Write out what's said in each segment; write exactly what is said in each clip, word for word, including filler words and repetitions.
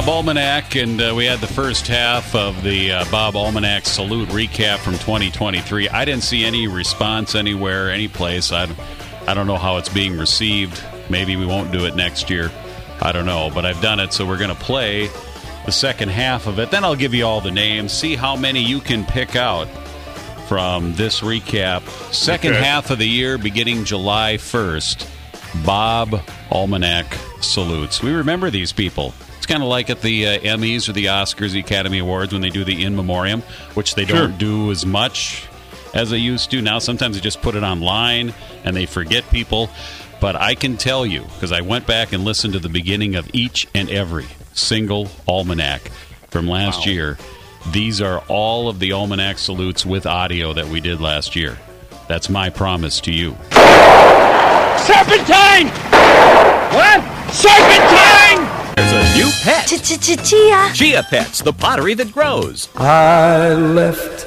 Bob Almanac, and uh, we had the first half of the uh, Bob Almanac Salute recap from twenty twenty-three. I didn't see any response anywhere, any place. I, I don't know how it's being received. Maybe we won't do it next year. I don't know, but I've done it, so we're going to play the second half of it. Then I'll give you all the names, see how many you can pick out from this recap. Second okay. half of the year, beginning July first, Bob Almanac Salutes. We remember these people. It's kind of like at the uh, Emmys or the Oscars, the Academy Awards, when they do the in memoriam, which they don't sure. do as much as they used to. Now sometimes they just put it online and they forget people. But I can tell you, because I went back and listened to the beginning of each and every single almanac from last wow. year. These are all of the Almanac Salutes with audio that we did last year. That's my promise to you. Serpentine! What? Serpentine! There's a new pet. Chia. Chia Pets, the pottery that grows. I left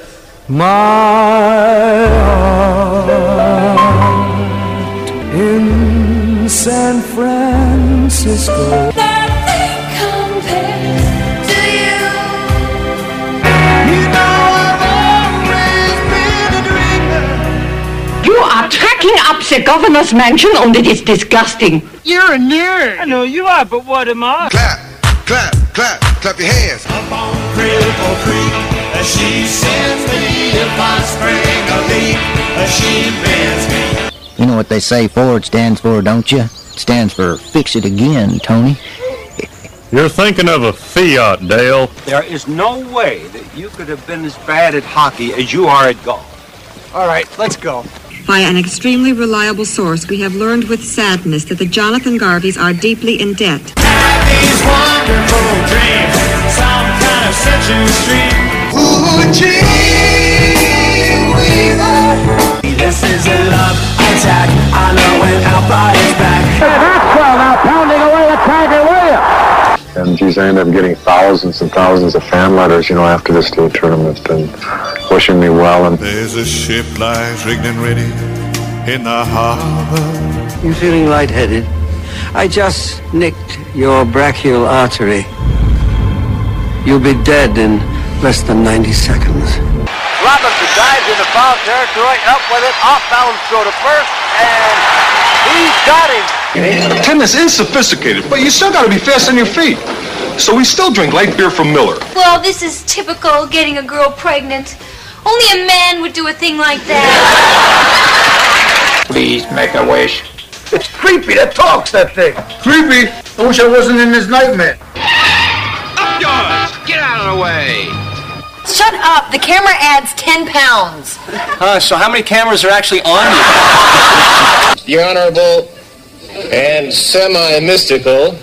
my heart in San Francisco. Nothing compares to you. You know I've always been a dreamer. You are tracking up the governor's mansion, and it is disgusting. You're a nerd. I know you are, but what am I? Clap, clap, clap, clap your hands. Up on Cripple Creek, as she sends me if I spring a leak, as she bends me. You know what they say Ford stands for, don't you? It stands for fix it again, Tony. You're thinking of a Fiat, Dale. There is no way that you could have been as bad at hockey as you are at golf. All right, let's go. By an extremely reliable source, we have learned with sadness that the Jonathan Garveys are deeply in debt. Have these wonderful dreams, some kind of searching stream. Ooh, gee, weaver. This is a love attack. I know when Alpha is back. Maxwell now pounding away at Tiger Williams. And geez, I ended up getting thousands and thousands of fan letters, you know, after the state tournament and wishing me well. And there's a ship lies rigged and ready in the harbor. You feeling lightheaded? I just nicked your brachial artery. You'll be dead in less than ninety seconds. Robinson dives into foul territory, up with it, off-balance throw to first, and he's got him. Tim, that's insophisticated, but you still got to be fast on your feet. So we still drink light beer from Miller. Well, this is typical getting a girl pregnant. Only a man would do a thing like that. Please make a wish. It's creepy. That talks, that thing. Creepy. I wish I wasn't in this nightmare. Up yours! Get out of the way! Shut up. The camera adds ten pounds. Uh, so how many cameras are actually on you? The Honorable and semi-mystical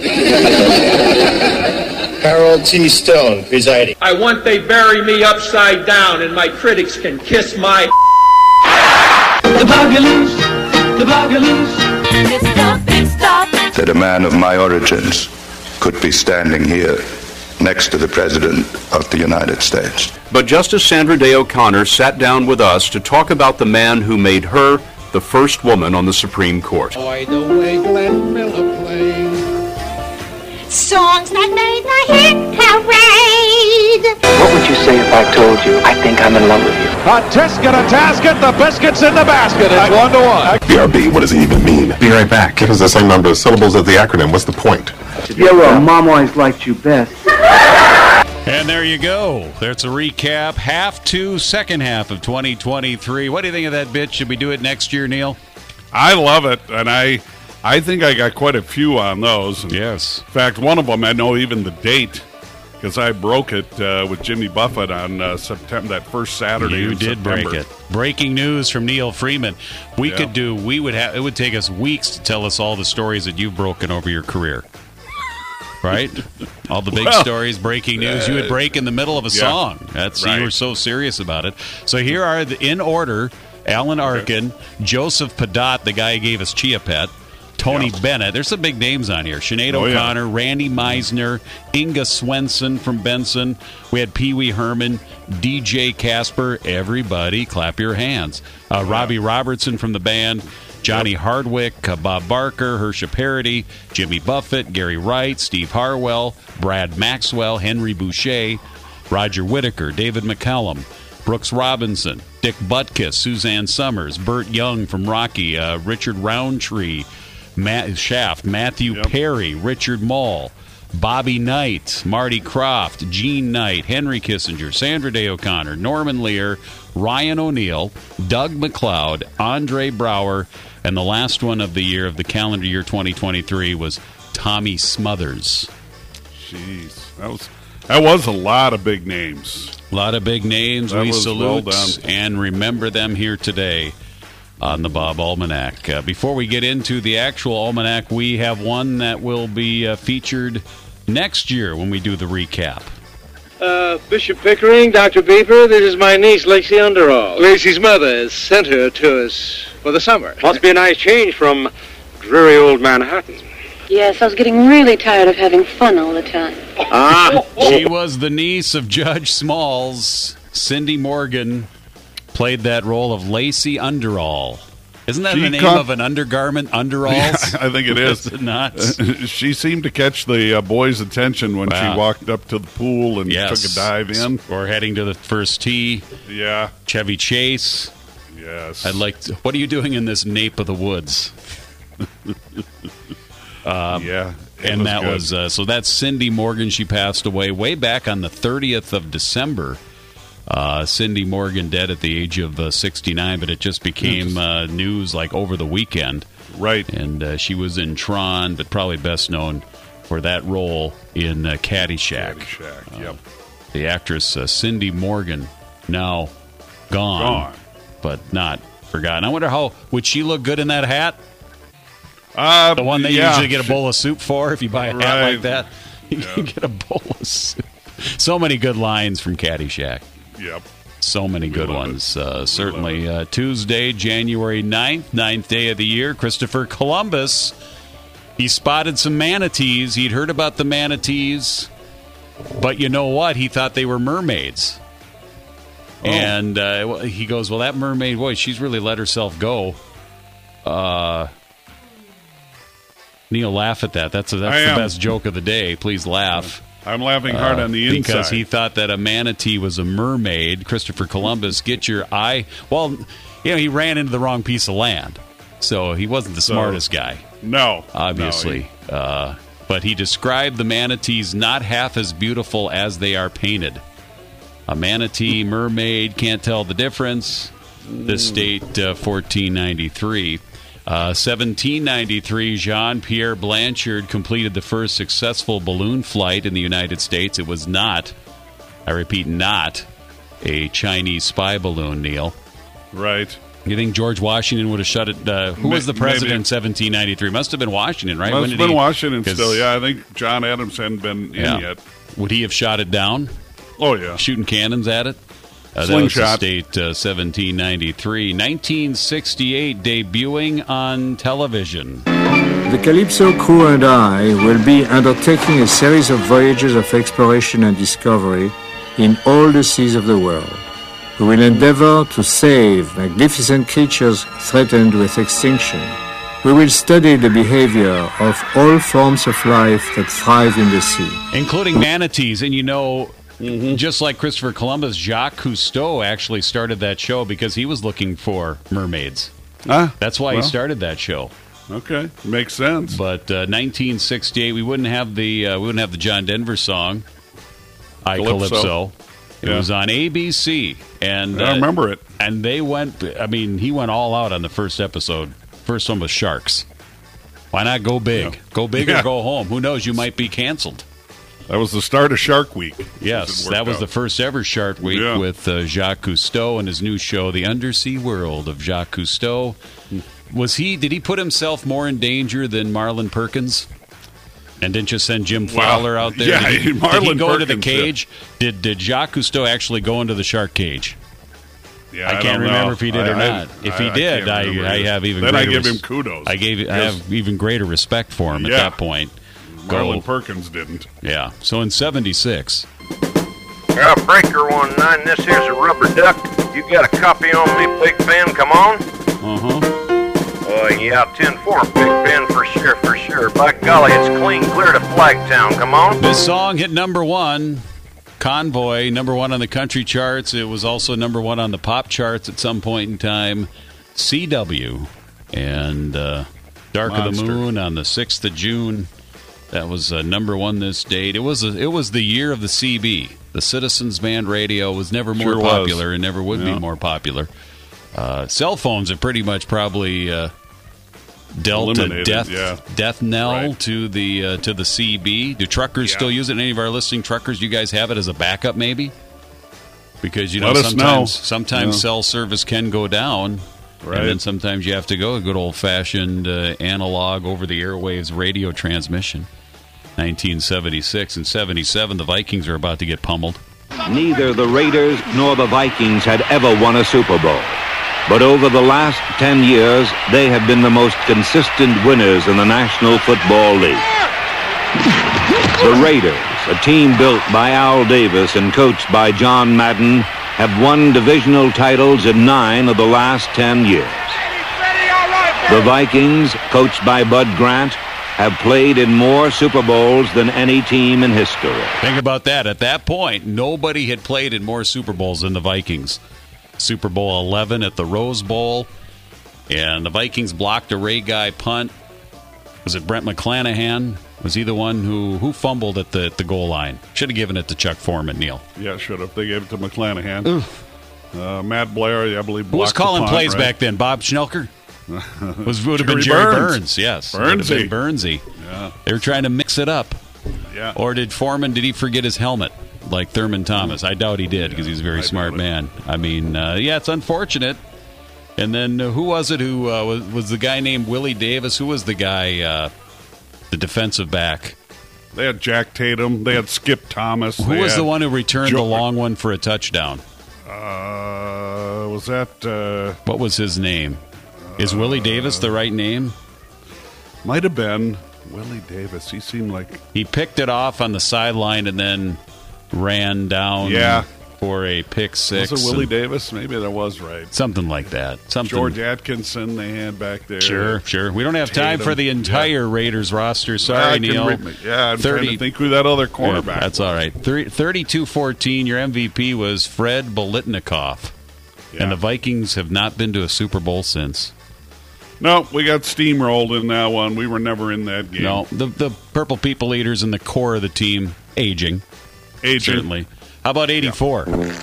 Harold T. Stone presiding. I want they bury me upside down and my critics can kiss my The Bugaloos, the Bugaloos. Stop, stop. That a man of my origins could be standing here next to the President of the United States. But Justice Sandra Day O'Connor sat down with us to talk about the man who made her the first woman on the Supreme Court. Boy, the way Glenn Miller played. Songs that made the hit parade. What would you say if I told you I think I'm in love with you? A tisket, a tasket, the biscuits in the basket. It's one to one. B R B, what does it even mean? Be right back. It has the same number of syllables as the acronym. What's the point? Yeah, well, Mom always liked you best. And there you go. There's a recap. Half to second half of twenty twenty-three. What do you think of that bit? Should we do it next year, Neil? I love it, and I I think I got quite a few on those. And yes. In fact, one of them, I know even the date, because I broke it uh, with Jimmy Buffett on uh, September, that first Saturday You in did September. break it. Breaking news from Neil Freeman. We Yeah. could do, we would have, it would take us weeks to tell us all the stories that you've broken over your career. Right? All the big Well, stories, breaking news. You would break in the middle of a yeah. song. That's Right. You were so serious about it. So here are, the in order, Alan Arkin, Joseph Padot, the guy who gave us Chia Pet, Tony Yeah. Bennett. There's some big names on here. Sinead Oh, yeah. O'Connor, Randy Meisner, Inga Swenson from Benson. We had Pee Wee Herman, D J Casper. Everybody clap your hands. Uh, Robbie Robertson from the band. Johnny Hardwick, uh, Bob Barker, Hersha Parody, Jimmy Buffett, Gary Wright, Steve Harwell, Brad Maxwell, Henry Boucher, Roger Whittaker, David McCallum, Brooks Robinson, Dick Butkus, Suzanne Summers, Burt Young from Rocky, uh, Richard Roundtree, Matt Shaft, Matthew yep. Perry, Richard Mall, Bobby Knight, Marty Croft, Gene Knight, Henry Kissinger, Sandra Day O'Connor, Norman Lear, Ryan O'Neill, Doug McLeod, Andre Brower, and the last one of the year of the calendar year twenty twenty-three was Tommy Smothers. Jeez, that was that was a lot of big names. A lot of big names. That we was salute well done. and remember them here today on the Bob Almanac. Uh, before we get into the actual almanac, we have one that will be uh, featured next year when we do the recap. Uh, Bishop Pickering, Doctor Beeper, this is my niece, Lacey Underall. Lacey's mother has sent her to us for the summer. Must be a nice change from dreary old Manhattan. Yes, I was getting really tired of having fun all the time. Ah, she was the niece of Judge Smalls. Cindy Morgan played that role of Lacey Underall. Isn't that she the name con- of an undergarment, underalls? Yeah, I think it is. Is it not? She seemed to catch the uh, boys' attention when wow. she walked up to the pool and yes. took a dive in. Or heading to the first tee. Yeah. Chevy Chase. Yes. I'd like to, what are you doing in this nape of the woods? um, yeah. And was that good. was, uh, so that's Cindy Morgan. She passed away way back on the thirtieth of December. Uh, Cindy Morgan dead at the age of uh, sixty-nine, but it just became uh, news like over the weekend. Right. And uh, she was in Tron, but probably best known for that role in uh, Caddyshack. Caddyshack, uh, yep. The actress uh, Cindy Morgan, now gone, gone, but not forgotten. I wonder how, would she look good in that hat? Uh, the one that yeah. you usually get a bowl of soup for if you buy a right. hat like that. You yeah. can get a bowl of soup. So many good lines from Caddyshack. Yep. So many good ones. Uh, certainly uh, Tuesday, January ninth, ninth day of the year, Christopher Columbus. He spotted some manatees. He'd heard about the manatees, but you know what? He thought they were mermaids. Oh. And uh, he goes, well, that mermaid, boy, she's really let herself go. Uh, Neil, laugh at that. That's, a, that's the best joke of the day. Please laugh. I'm laughing hard uh, on the inside. Because he thought that a manatee was a mermaid. Christopher Columbus, get your eye. Well, you know, he ran into the wrong piece of land. So he wasn't the so, smartest guy. No. Obviously. No, he... uh, but he described the manatees not half as beautiful as they are painted. A manatee, mermaid, can't tell the difference. This date, uh, fourteen ninety-three. Uh, seventeen ninety-three, Jean-Pierre Blanchard completed the first successful balloon flight in the United States. It was not, I repeat, not a Chinese spy balloon, Neil. Right. You think George Washington would have shut it? Uh, who was the president in seventeen ninety-three? Must have been Washington, right? Must when have did been he, Washington still, yeah. I think John Adams hadn't been in yeah. yet. Would he have shot it down? Oh, yeah. Shooting cannons at it? Uh, that was the state, uh, seventeen ninety-three. nineteen sixty-eight, debuting on television. The Calypso crew and I will be undertaking a series of voyages of exploration and discovery in all the seas of the world. We will endeavor to save magnificent creatures threatened with extinction. We will study the behavior of all forms of life that thrive in the sea, including manatees. And you know, mm-hmm. just like Christopher Columbus, Jacques Cousteau actually started that show because he was looking for mermaids. Ah, That's why well. he started that show. Okay, makes sense. But uh, nineteen sixty-eight, we wouldn't have the uh, we wouldn't have the John Denver song, "I Calypso." Calypso. It yeah. was on A B C, and I remember uh, it. And they went. I mean, he went all out on the first episode. First one was sharks. Why not go big? Yeah. Go big yeah. or go home. Who knows? You might be canceled. That was the start of Shark Week. Yes, that was out. the first ever Shark Week yeah. with uh, Jacques Cousteau and his new show, The Undersea World of Jacques Cousteau. Was he? Did he put himself more in danger than Marlon Perkins? And didn't just send Jim Fowler well, out there? Yeah, did he, Marlon did he go Perkins into the cage? Did. did Did Jacques Cousteau actually go into the shark cage? Yeah, I, I can't remember know. if he did I, or I, not. If I, he did, I, I, I have even then greater I give res- him kudos. I gave I have even greater respect for him yeah. at that point. Marlon Go. Perkins didn't. Yeah. So in seventy-six. Uh, breaker one nine. This here's a rubber duck. You got a copy on me, Big Ben? Come on. Uh huh. Oh Yeah, ten four, Big Ben for sure, for sure. By golly, it's clean clear to Flagtown. Come on. This song hit number one. Convoy, number one on the country charts. It was also number one on the pop charts at some point in time. C W and uh, Dark Monster. of the Moon on the sixth of June. That was uh, number one this date. It was a, it was the year of the C B. The Citizens Band radio was never more Sure popular was. and never would Yeah. be more popular. Uh, cell phones have pretty much probably uh, dealt a Eliminated, death yeah. death knell Right. to the uh, to the C B. Do truckers Yeah. still use it? Any of our listening truckers, you guys have it as a backup, maybe? Because you know Let us know. sometimes sometimes Yeah. cell service can go down, Right. and then sometimes you have to go a good old fashioned uh, analog over the airwaves radio transmission. nineteen seventy-six and seventy-seven, the Vikings are about to get pummeled. Neither the Raiders nor the Vikings had ever won a Super Bowl. But over the last ten years, they have been the most consistent winners in the National Football League. The Raiders, a team built by Al Davis and coached by John Madden, have won divisional titles in nine of the last ten years. The Vikings, coached by Bud Grant, have played in more Super Bowls than any team in history. Think about that. At that point, nobody had played in more Super Bowls than the Vikings. Super Bowl eleven at the Rose Bowl, and the Vikings blocked a Ray Guy punt. Was it Brent McClanahan? Was he the one who, who fumbled at the at the goal line? Should have given it to Chuck Foreman, Neil. Yeah, should have. They gave it to McClanahan. Uh, Matt Blair, I believe, Who was blocked the calling punt, plays right? back then? Bob Schnelker? was would have been Jerry Jerry Burns. Burns, yes. Would have Burnsy. been Burnsy. Yeah. They were trying to mix it up. Yeah. Or did Foreman, did he forget his helmet like Thurman Thomas? I doubt he did because he's a very I smart doubt it. man. I mean, uh, yeah, it's unfortunate. And then uh, who was it who uh, was, was the guy named Willie Davis? Who was the guy, uh, the defensive back? They had Jack Tatum. They had Skip Thomas. Who they was had the one who returned Jo- the long one for a touchdown? Uh, was that... Uh, What was his name? Is Willie Davis the right name? might have been Willie Davis. He seemed like... He picked it off on the sideline and then ran down Yeah. for a pick six. Was it Willie and- Davis? Maybe that was right. Something like that. Something. George Atkinson they had back there. Sure, sure. We don't have time Tatum. for the entire Raiders roster. Sorry, I can Neil. read me- Yeah, I'm trying thirty to think who that other cornerback Yeah, that's all right. thirty-two fourteen, your M V P was Fred Biletnikoff. Yeah. And the Vikings have not been to a Super Bowl since. No, we got steamrolled in that one. We were never in that game. No, the, the Purple People Eaters in the core of the team, aging. Aging. Certainly. How about eighty-four?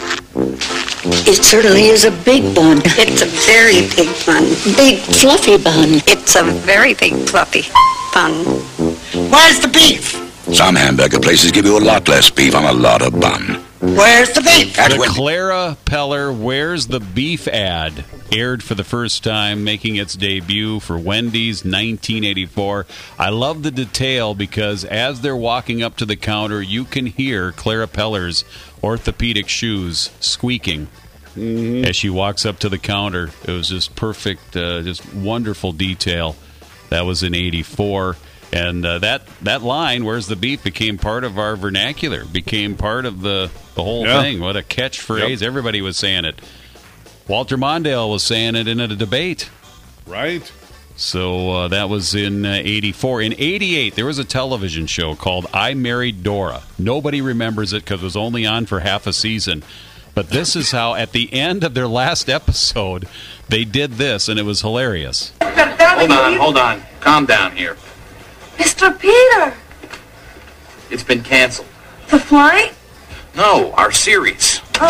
It certainly is a big bun. It's a very big bun. Big fluffy bun. It's a very big fluffy bun. Where's the beef? Some hamburger places give you a lot less beef on a lot of bun. Where's the beef? That's The when Clara Peller Where's the Beef ad aired for the first time, making its debut for Wendy's nineteen eighty-four. I love the detail because as they're walking up to the counter, you can hear Clara Peller's orthopedic shoes squeaking Mm-hmm. as she walks up to the counter. It was just perfect, uh, just wonderful detail. That was in eighty-four. And uh, that, that line, Where's the Beef, became part of our vernacular, became part of the, the whole Yeah. thing. What a catchphrase. Yep. Everybody was saying it. Walter Mondale was saying it in a debate. Right. So uh, that was in uh, eighty-four. In eighty-eight, there was a television show called I Married Dora. Nobody remembers it because it was only on for half a season. But this is how, at the end of their last episode, they did this, and it was hilarious. Hold on, hold on. Calm down here. Mister Peter, It's been canceled. the flight? No, our series. Oh,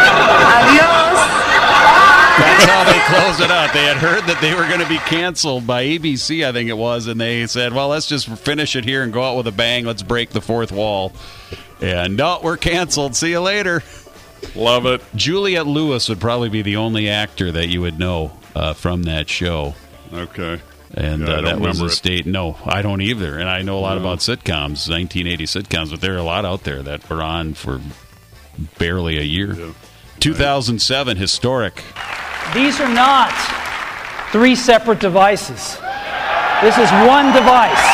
adios. That's how they closed it out. They had heard that they were going to be canceled by A B C, I think it was, and they said, well, let's just finish it here and go out with a bang. Let's break the fourth wall. And no, we're canceled. See you later. Love it. Juliette Lewis would probably be the only actor that you would know uh, from that show. Okay. And Yeah, I uh, don't that was remember a it. state. No, I don't either. And I know a lot No. about sitcoms, nineteen eighty sitcoms, but there are a lot out there that were on for barely a year. Yeah. two thousand seven, historic. These are not three separate devices. This is one device.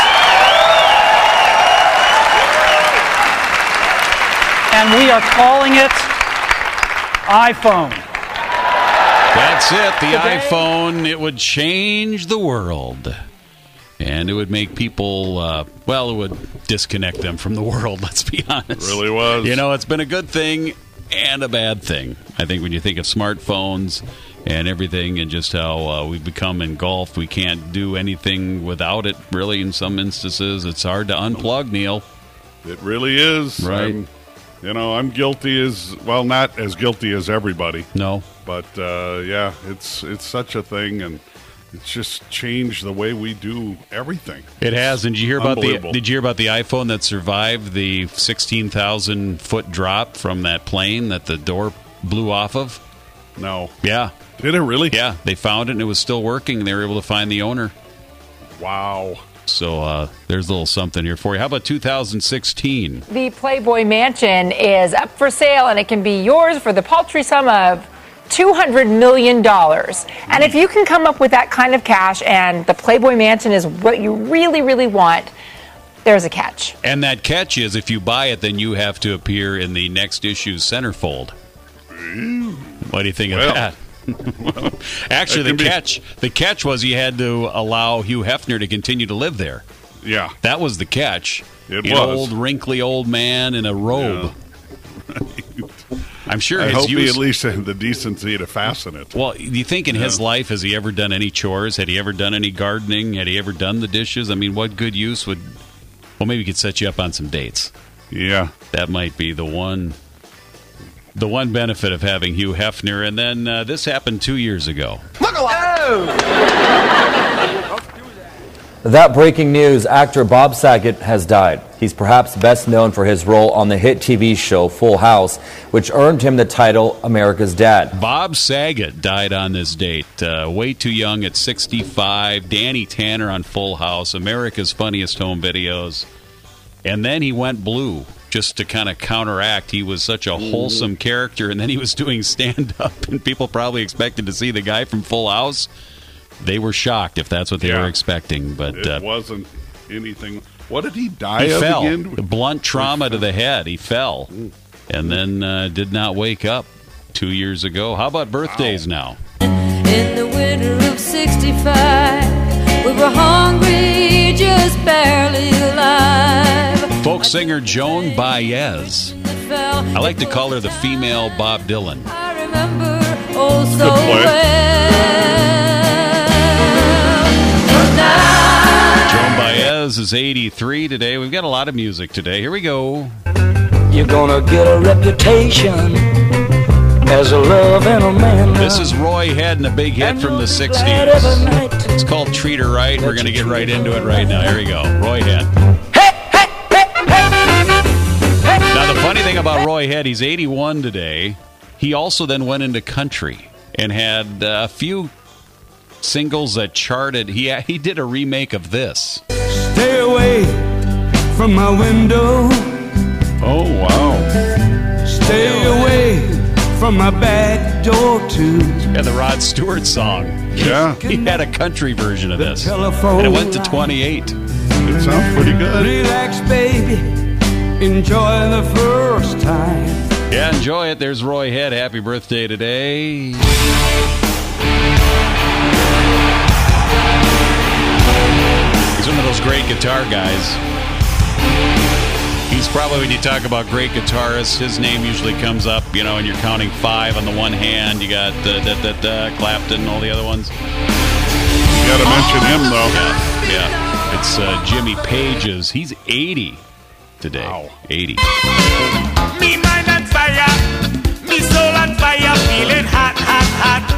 And we are calling it iPhone. That's it. The Today. iPhone, it would change the world. And it would make people, uh, well, it would disconnect them from the world, let's be honest. It really was. You know, it's been a good thing and a bad thing. I think when you think of smartphones and everything and just how uh, we've become engulfed, we can't do anything without it, really, in some instances. It's hard to unplug, Neil. It really is. Right. I'm, you know, I'm guilty as, well, not as guilty as everybody. No. But, uh, yeah, it's it's such a thing, and it's just changed the way we do everything. It has. And did you hear about the Did you hear about the iPhone that survived the sixteen thousand foot drop from that plane that the door blew off of? No. Yeah. Did it really? Yeah. They found it and it was still working. And they were able to find the owner. Wow. So uh, there's a little something here for you. How about two thousand sixteen? The Playboy Mansion is up for sale, and it can be yours for the paltry sum of two hundred million dollars. And if you can come up with that kind of cash and the Playboy Mansion is what you really, really want, there's a catch. And that catch is if you buy it, then you have to appear in the next issue's centerfold. What do you think well, of that? well, Actually, that the be... catch the catch was he had to allow Hugh Hefner to continue to live there. Yeah. That was the catch. It An was. old, wrinkly old man in a robe. Yeah. Right. I'm sure I his hope use... he at least had the decency to fasten it. Well, do you think in yeah. his life, has he ever done any chores? Had he ever done any gardening? Had he ever done the dishes? I mean, what good use would... Well, maybe he could set you up on some dates. Yeah. That might be the one... The one benefit of having Hugh Hefner. And then uh, this happened two years ago. That breaking news, actor Bob Saget has died. He's perhaps best known for his role on the hit T V show Full House, which earned him the title America's Dad. Bob Saget died on this date. Uh, way too young at sixty-five. Danny Tanner on Full House, America's Funniest Home Videos. And then he went blue. Just to kind of counteract, he was such a wholesome character, and then he was doing stand-up, and people probably expected to see the guy from Full House. They were shocked if that's what they yeah. were expecting. But it uh, wasn't anything. What did he die he of fell. again? Blunt trauma to the head. He fell, and then uh, did not wake up two years ago. How about birthdays wow. now? In the winter of sixty-five, we were hungry, just barely alive. Folk singer Joan Baez. I like to call her the female Bob Dylan. I remember oh so well. Joan Baez is eighty-three today. We've got a lot of music today. Here we go. You're gonna get a reputation as a love and a man. This is Roy Head and a big hit from the sixties. It's called Treat Her Right. We're going to get right into it right now. Here we go. Roy Head. Now, the funny thing about Roy Head, he's eighty-one today. He also then went into country and had uh, a few singles that charted. He he did a remake of this. Stay away from my window. Oh, wow. Stay away from my back door, too. Yeah, the Rod Stewart song. Yeah. He had a country version of this. And it went to twenty-eight. It sounds pretty good. Relax, baby. Enjoy the first time. Yeah, enjoy it. There's Roy Head. Happy birthday today. He's one of those great guitar guys. He's probably, when you talk about great guitarists, his name usually comes up, you know, and you're counting five on the one hand. You got uh, da, da, da, Clapton and all the other ones. You got to mention him, though. Yeah, yeah. It's uh, Jimmy Page's. He's eighty today. Wow. eighty. Me mind on fire, me soul on fire, feeling hot, hot, hot.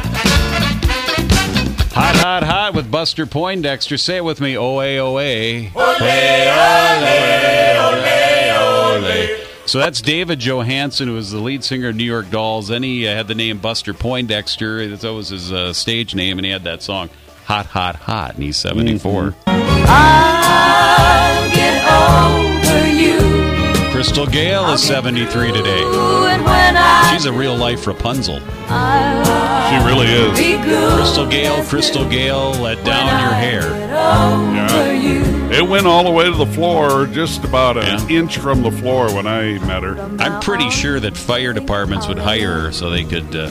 Hot, hot, hot with Buster Poindexter. Say it with me. O-A, O-A. Ole, ole, ole, ole. So that's David Johansen, who was the lead singer of New York Dolls. Then he uh, had the name Buster Poindexter. That was his uh, stage name, and he had that song, Hot, Hot, Hot, and he's seventy-four. Mm-hmm. I'll get over you. Crystal Gale is seventy-three today. She's a real-life Rapunzel. She really is. Crystal Gale, Crystal Gale, let down your hair. Yeah. It went all the way to the floor, just about an yeah. inch from the floor when I met her. I'm pretty sure that fire departments would hire her so they could uh,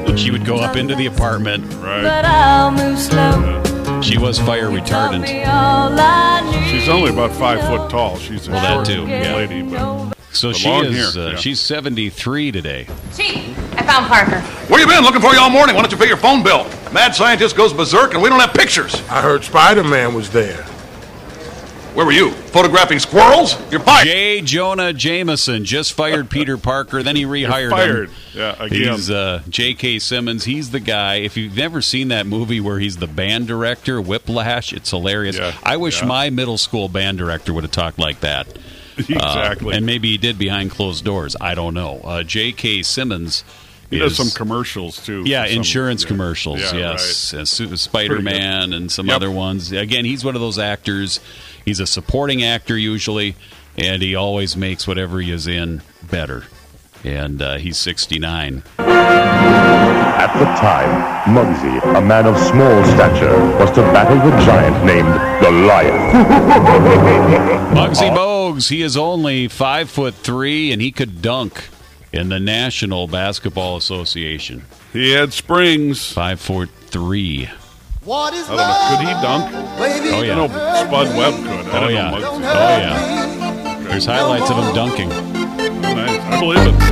She would go up into the apartment. Right. But I'll move slow. She was fire retardant. She's only about five foot tall. She's a Well, that short too, yeah. lady, but So the she long is. hair, Uh, yeah. She's seventy-three today. Chief, I found Parker. Where you been? Looking for you all morning. Why don't you pay your phone bill? Mad scientist goes berserk and we don't have pictures. I heard Spider-Man was there. Where were you? Photographing squirrels? You're fired. J. Jonah Jameson just fired Peter Parker. Then he rehired fired. him. Yeah, again. He's uh, J K. Simmons. He's the guy. If you've never seen that movie where he's the band director, Whiplash, it's hilarious. Yeah, I wish yeah. my middle school band director would have talked like that. Exactly. Uh, and maybe he did behind closed doors. I don't know. Uh, J K. Simmons. He is, does some commercials, too. Yeah, for some- insurance yeah. commercials, Yeah, yes. right. Uh, Su- Spider-Man and some Yep. other ones. Again, he's one of those actors. He's a supporting actor usually, and he always makes whatever he is in better. And uh, he's sixty-nine. At the time, Muggsy, a man of small stature, was to battle the giant named Goliath. Muggsy Bogues, he is only five foot three, and he could dunk in the National Basketball Association. He had springs. Five foot three. I don't know. Could he dunk? Oh, yeah. I know Spud Webb could. I Oh, don't yeah. know Oh, Muggsy. yeah. There's highlights of him dunking. Nice. I believe it.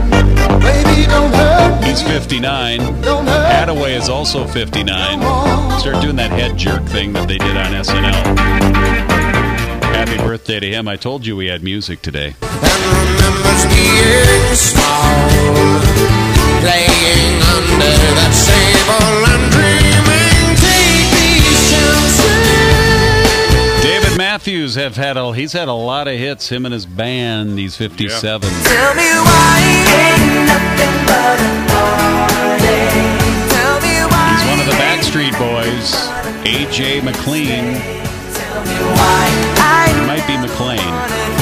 He's fifty-nine. Hadaway is also fifty-nine. Start doing that head jerk thing that they did on S N L. Happy birthday to him. I told you we had music today. Remembers being small, playing under that sable and dreaming. Take these chances. David Matthews have had a he's had a lot of hits. Him and his band. He's fifty-seven. Tell me why ain't nothing but a heartache. Tell me why. He's one of the Backstreet Boys. A J McLean. Tell me why He might be McLean.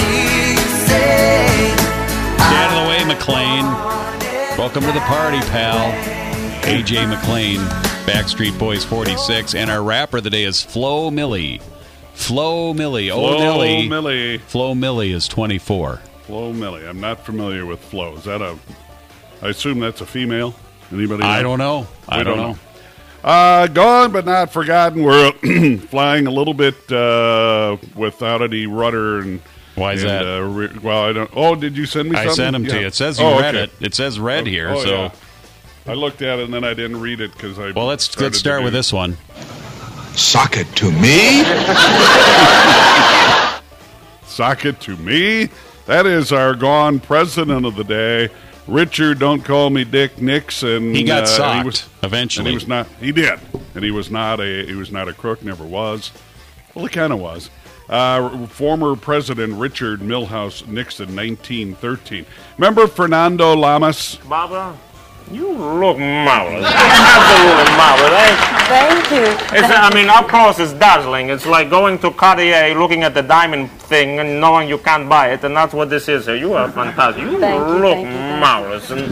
Get out of the way, McLean. Welcome to the party, pal. A J McLean, Backstreet Boys forty-six, and our rapper of the day is Flo Milli. Flo Milli. Oh, Flo Milli. Milli. Flo Milli is twenty-four. Flo Milli. I'm not familiar with Flo. Is that a... I assume that's a female? Anybody I know? don't know. I We don't don't know. Uh, gone but not forgotten. We're flying a little bit uh, without any rudder. And Why is and, that? Uh, re- well, I don't... Oh, did you send me I something? sent them to Yeah. you. It says you Oh, read okay. it. It says red Oh, here, oh, so... yeah. I looked at it and then I didn't read it because I... Well, let's started let's to start do- with this one. Sock it to me? Sock it to me? That is our gone president of the day, Richard, don't call me Dick Nixon. He got uh, socked was, eventually. And he was not. He did, and he was not a. He was not a crook. Never was. Well, he kind of was. Uh, former President Richard Milhouse Nixon, nineteen thirteen. Remember Fernando Lamas? Barbara, you look marvelous. Absolutely marvelous. Thank you. It's, I mean, of course, it's dazzling. It's like going to Cartier, looking at the diamond thing, and knowing you can't buy it, and that's what this is. You are fantastic. You Thank you, look thank you, thank you. marvelous. And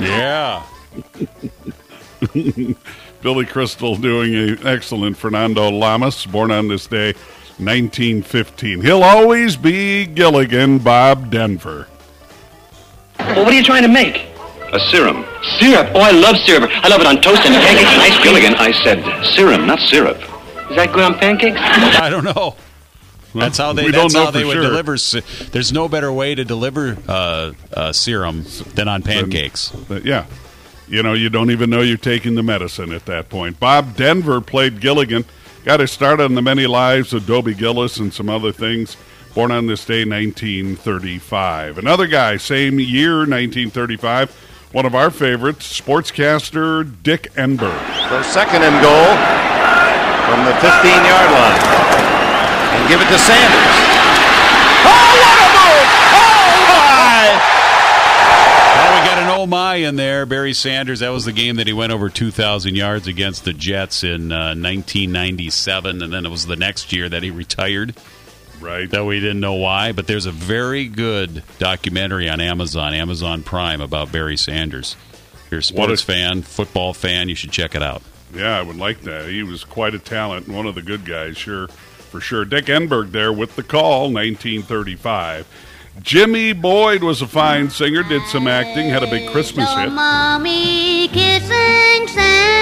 Yeah. Billy Crystal doing an excellent Fernando Lamas, born on this day, nineteen fifteen. He'll always be Gilligan, Bob Denver. Well, what are you trying to make? A serum. Syrup. Oh, I love syrup. I love it on toast and pancakes and ice cream. Gilligan, I said serum, not syrup. Is that good on pancakes? I don't know. That's how they. We That's don't know how they for would sure. deliver. se- There's no better way to deliver uh, uh, serum than on pancakes. But yeah. You know, you don't even know you're taking the medicine at that point. Bob Denver played Gilligan. Got his start on The Many Lives of Dobie Gillis and some other things. Born on this day, nineteen thirty-five. Another guy, same year, nineteen thirty-five. One of our favorites, sportscaster Dick Enberg. So second and goal from the fifteen-yard line. And give it to Sanders. Oh, what a move! Oh, my! Well, we got an oh my in there. Barry Sanders, that was the game that he went over two thousand yards against the Jets in uh, nineteen ninety-seven, and then it was the next year that he retired. Right. That we didn't know why, but there's a very good documentary on Amazon, Amazon Prime, about Barry Sanders. If you're a sports What a- fan, football fan, you should check it out. Yeah, I would like that. He was quite a talent and one of the good guys, sure, for sure. Dick Enberg there with the call, nineteen thirty-five. Jimmy Boyd was a fine singer, did some acting, had a big Christmas hit. Mommy kissing Santa.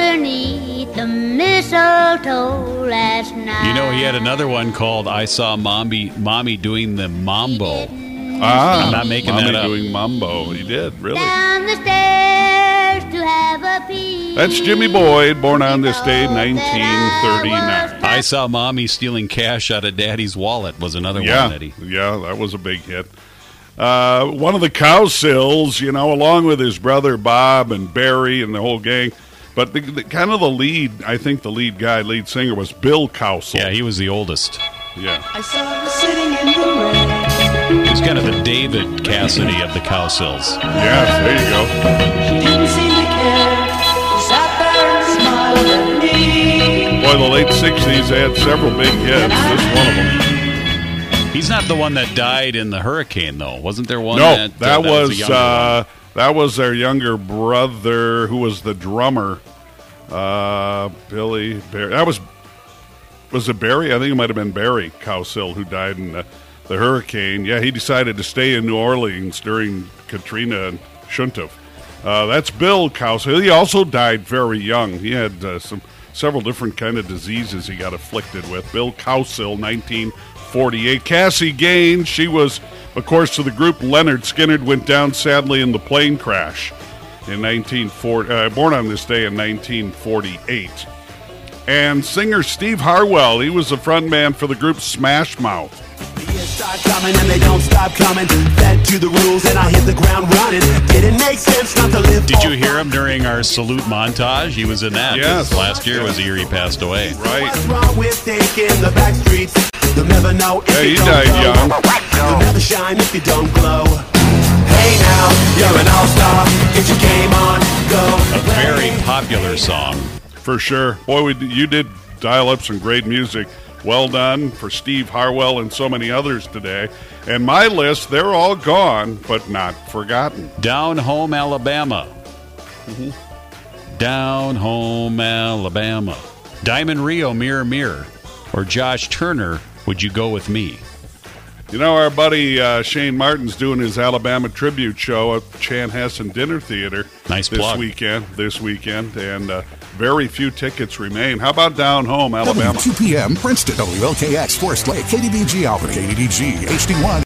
underneath the mistletoe last night. You know, he had another one called I Saw Mommy, Mommy Doing the Mambo. Ah, I'm not making Mommy that up. doing mambo. He did, really. Down the stairs to have a peek. That's Jimmy Boyd, born on this day, nineteen thirty-nine. I Saw Mommy Stealing Cash Out of Daddy's Wallet was another Yeah, one, Eddie. yeah, that was a big hit. Uh, one of the Cowsills, you know, along with his brother Bob and Barry and the whole gang. But the, the, kind of the lead, I think the lead guy, lead singer, was Bill Cowsill. Yeah, he was the oldest. Yeah. I saw her sitting in the rain. He was kind of the David Cassidy of the Cowsills. Yes, there you go. She didn't seem to care. She sat there and smiled at me. Boy, the late sixties had several big hits. This is one of them. He's not the one that died in the hurricane, though. Wasn't there one? No, that, that, uh, that was, was a younger uh, that was their younger brother, who was the drummer. Uh, Billy Barry. That was was it Barry? I think it might have been Barry Cowsill who died in the, the hurricane. Yeah, he decided to stay in New Orleans during Katrina and shouldn't have. Uh, that's Bill Cowsill. He also died very young. He had uh, some several different kind of diseases he got afflicted with. Bill Cowsill, nineteen forty-eight. Cassie Gaines, she was, of course, to the group Leonard Skinner, went down sadly in the plane crash in nineteen forty, uh, born on this day in nineteen forty-eight. And singer Steve Harwell, he was the frontman for the group Smash Mouth. Start coming and they don't stop coming. Fed to the rules and I hit the ground running. Didn't make sense not to live. Did you hear him during our salute montage? He was in that. Yes. Last year was the year he passed away. Right. What's wrong with taking the back streets? You'll never know if Yeah, you he don't died glow. young. You'll never shine if you don't glow. Hey now, you're an all-star. Get your game on, go. A very popular song. For sure. Boy, we, you did dial up some great music. Well done for Steve Harwell and so many others today. And my list, they're all gone, but not forgotten. Down Home, Alabama. Mm-hmm. Down Home, Alabama. Diamond Rio, Mirror, Mirror. Or Josh Turner, Would You Go With Me? You know, our buddy uh, Shane Martin's doing his Alabama tribute show at Chanhassen Dinner Theater nice this plug. weekend. This weekend, and uh, very few tickets remain. How about Down Home, Alabama? two p.m. Princeton, W L K X, Forest Lake, K D B G Albany, K D D G, H D one.